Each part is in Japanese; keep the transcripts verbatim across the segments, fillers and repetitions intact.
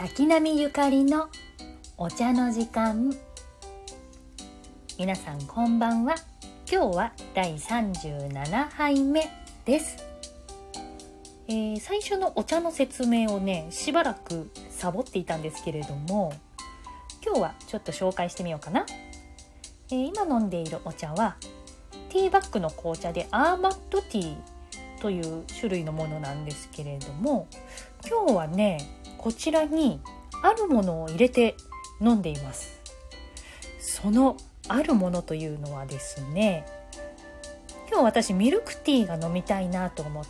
滝波ゆかりのお茶の時間。皆さんこんばんは。今日はだいさんじゅうななはいめです、えー、最初のお茶の説明をねしばらくサボっていたんですけれども、今日はちょっと紹介してみようかな、えー、今飲んでいるお茶はティーバッグの紅茶でアーマットティーという種類のものなんですけれども、今日はねこちらにあるものを入れて飲んでいます。そのあるものというのはですね、今日私ミルクティーが飲みたいなと思って、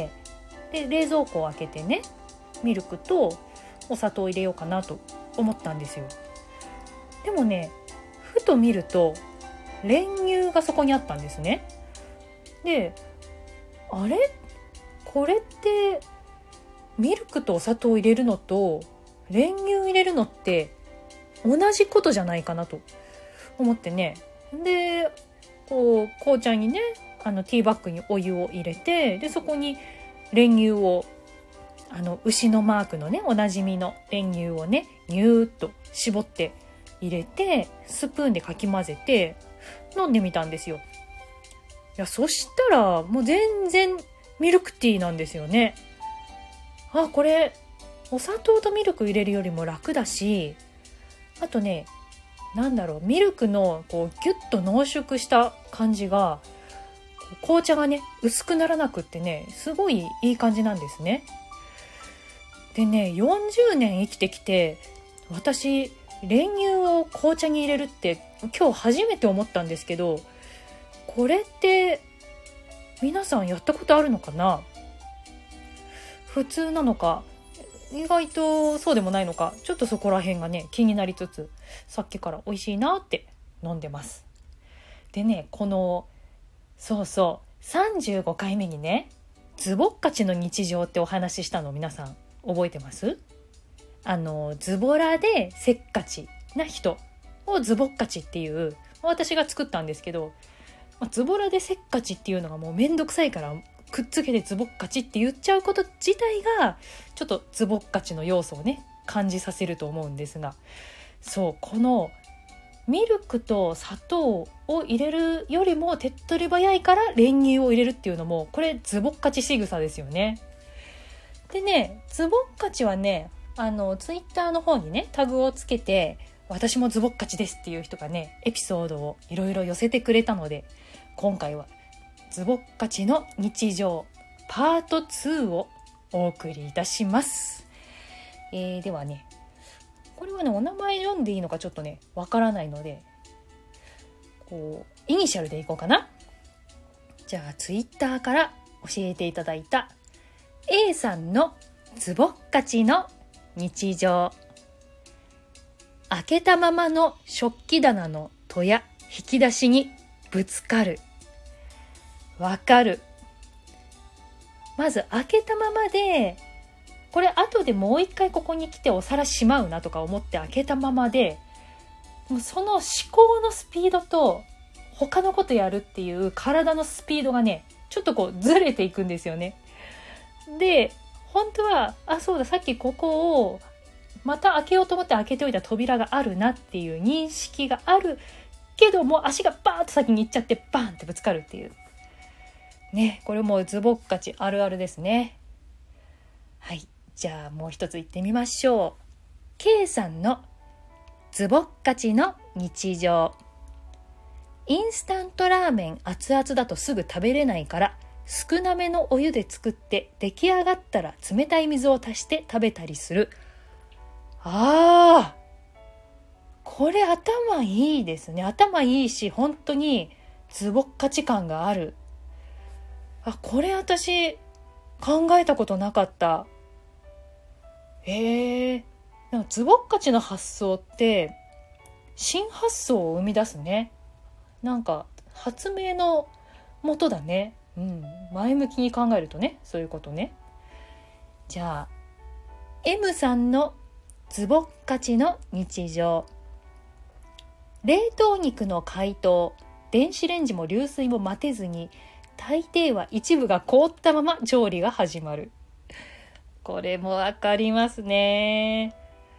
で冷蔵庫を開けてねミルクとお砂糖を入れようかなと思ったんですよ。でもねふと見ると練乳がそこにあったんですね。であれこれってミルクとお砂糖を入れるのと練乳入れるのって同じことじゃないかなと思ってね、でこう紅茶にねあのティーバッグにお湯を入れて、でそこに練乳をあの牛のマークのねおなじみの練乳をねニューッと絞って入れてスプーンでかき混ぜて飲んでみたんですよ。いやそしたらもう全然ミルクティーなんですよね。あ、これお砂糖とミルク入れるよりも楽だし、あとねなんだろうミルクのこうギュッと濃縮した感じが紅茶がね薄くならなくってねすごいいい感じなんですね。でねよんじゅうねん生きてきて私練乳を紅茶に入れるって今日初めて思ったんですけど、これって皆さんやったことあるのかな？普通なのか意外とそうでもないのか、ちょっとそこら辺がね気になりつつ、さっきから美味しいなって飲んでます。でねこのそうそうさんじゅうごかいめにねズボッカチの日常ってお話ししたの皆さん覚えてます？あのズボラでせっかちな人をズボッカチっていう私が作ったんですけど、ズボラでせっかちっていうのがもうめんどくさいからくっつけてズボッカチって言っちゃうこと自体がちょっとズボッカチの要素をね感じさせると思うんですが、そうこのミルクと砂糖を入れるよりも手っ取り早いから練乳を入れるっていうのもこれズボッカチ仕草ですよね。でねズボッカチはねあのツイッターの方にねタグをつけて私もズボッカチですっていう人がねエピソードをいろいろ寄せてくれたので、今回はズボッカチの日常パートツーをお送りいたします、えー、ではねこれはねお名前読んでいいのかちょっとねわからないのでこうイニシャルでいこうかな。じゃあツイッターから教えていただいた A さんのズボッカチの日常。開けたままの食器棚の戸や引き出しにぶつかる。わかる。まず開けたままでこれ後でもう一回ここに来てお皿しまうなとか思って開けたままで、もうその思考のスピードと他のことやるっていう体のスピードがねちょっとこうずれていくんですよね。で本当はあそうださっきここをまた開けようと思って開けておいた扉があるなっていう認識があるけども足がバーッと先に行っちゃってバーンってぶつかるっていうね、これもうズボッカチあるあるですね。はい、じゃあもう一つ行ってみましょう。 K さんのズボッカチの日常。インスタントラーメン熱々だとすぐ食べれないから少なめのお湯で作って出来上がったら冷たい水を足して食べたりする。あーこれ頭いいですね。頭いいし本当にズボッカチ感がある。あ、これ私考えたことなかった。へえ、なんかズボッカチの発想って新発想を生み出すね。なんか発明のもとだね。うん、前向きに考えるとね、そういうことね。じゃあ M さんのズボッカチの日常。冷凍肉の解凍、電子レンジも流水も待てずに大抵は一部が凍ったまま調理が始まる。これもわかりますね。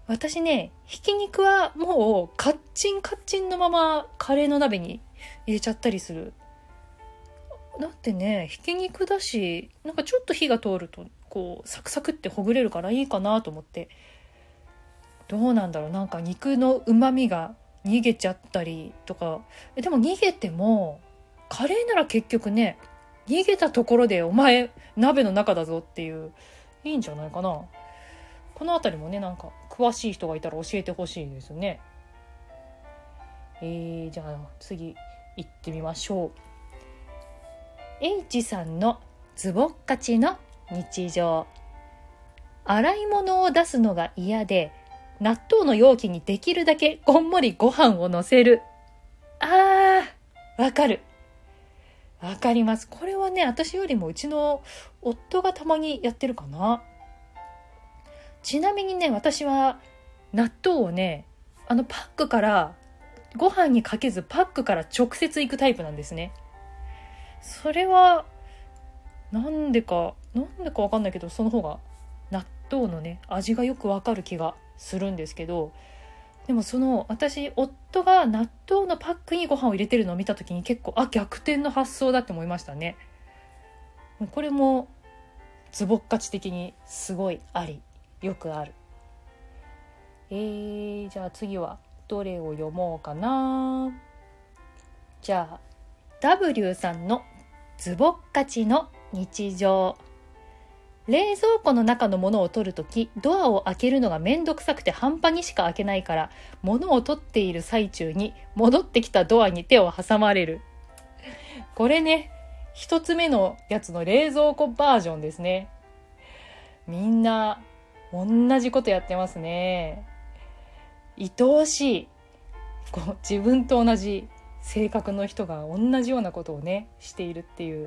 私ね、ひき肉はもうカッチンカッチンのままカレーの鍋に入れちゃったりする。だってね、ひき肉だし、なんかちょっと火が通るとこうサクサクってほぐれるからいいかなと思って。どうなんだろう、なんか肉の旨味が逃げちゃったりとか。えでも逃げてもカレーなら結局ね、逃げたところでお前鍋の中だぞっていう、いいんじゃないかな。このあたりもね、なんか詳しい人がいたら教えてほしいですね。えー、じゃあ次行ってみましょう。 H さんのズボッカチの日常。洗い物を出すのが嫌で、納豆の容器にできるだけこんもりご飯を乗せる。あー、わかる。わかります。これはね、私よりもうちの夫がたまにやってるかな。ちなみにね、私は納豆をね、あのパックからご飯にかけずパックから直接いくタイプなんですね。それはなんでかなんでかわかんないけど、その方が納豆のね味がよくわかる気がするんですけど、でもその私夫が納豆のパックにご飯を入れてるのを見た時に結構あ逆転の発想だって思いましたね。これもズボッカチ的にすごいあり、よくある。えー、じゃあ次はどれを読もうかな。じゃあ W さんのズボッカチの日常。冷蔵庫の中のものを取るとき、ドアを開けるのがめんどくさくて半端にしか開けないから、物を取っている最中に戻ってきたドアに手を挟まれる。これね、一つ目のやつの冷蔵庫バージョンですね。みんな同じことやってますね。愛おしい。こう自分と同じ性格の人が同じようなことをねしているっていう。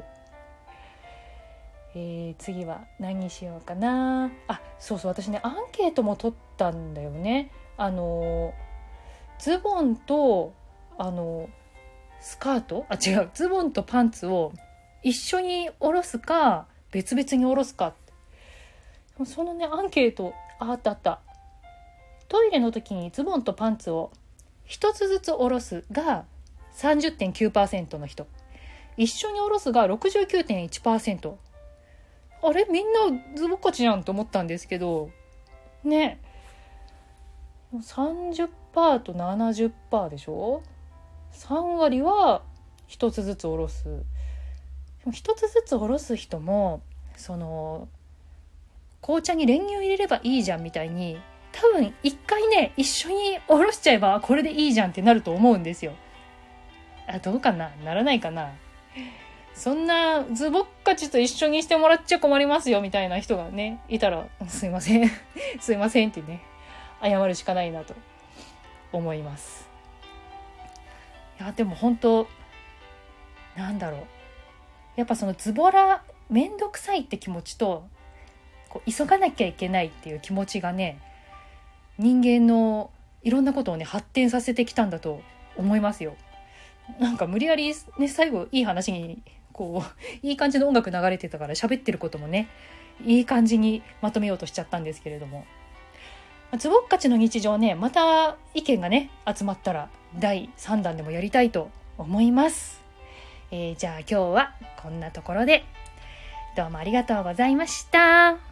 えー、次は何にしようかな。あ、そうそう、私ねアンケートも取ったんだよね。あのズボンとあのスカート、あ違う、ズボンとパンツを一緒に下ろすか別々に下ろすか。そのねアンケート、あったあった。トイレの時にズボンとパンツを一つずつ下ろすが さんじゅってんきゅうパーセント の人、一緒に下ろすが ろくじゅうきゅうてんいちパーセント。あれみんなズボッカチじゃんと思ったんですけどね。 さんじゅっパーセント と ななじゅっパーセント でしょ。さん割は一つずつ下ろす。でも一つずつ下ろす人もその紅茶に練乳入れればいいじゃんみたいに、多分一回ね一緒に下ろしちゃえばこれでいいじゃんってなると思うんですよ。あ、どうかな、ならないかな。そんなズボッカチと一緒にしてもらっちゃ困りますよみたいな人がねいたら、すいませんすいませんってね謝るしかないなと思います。いやでも本当なんだろう、やっぱそのズボラめんどくさいって気持ちとこう急がなきゃいけないっていう気持ちがね、人間のいろんなことをね発展させてきたんだと思いますよ。なんか無理やりね最後いい話にこういい感じの音楽流れてたから喋ってることもねいい感じにまとめようとしちゃったんですけれども、ズボッカチの日常ね、また意見がね集まったらだいさんだんでもやりたいと思います。えー、じゃあ今日はこんなところでどうもありがとうございました。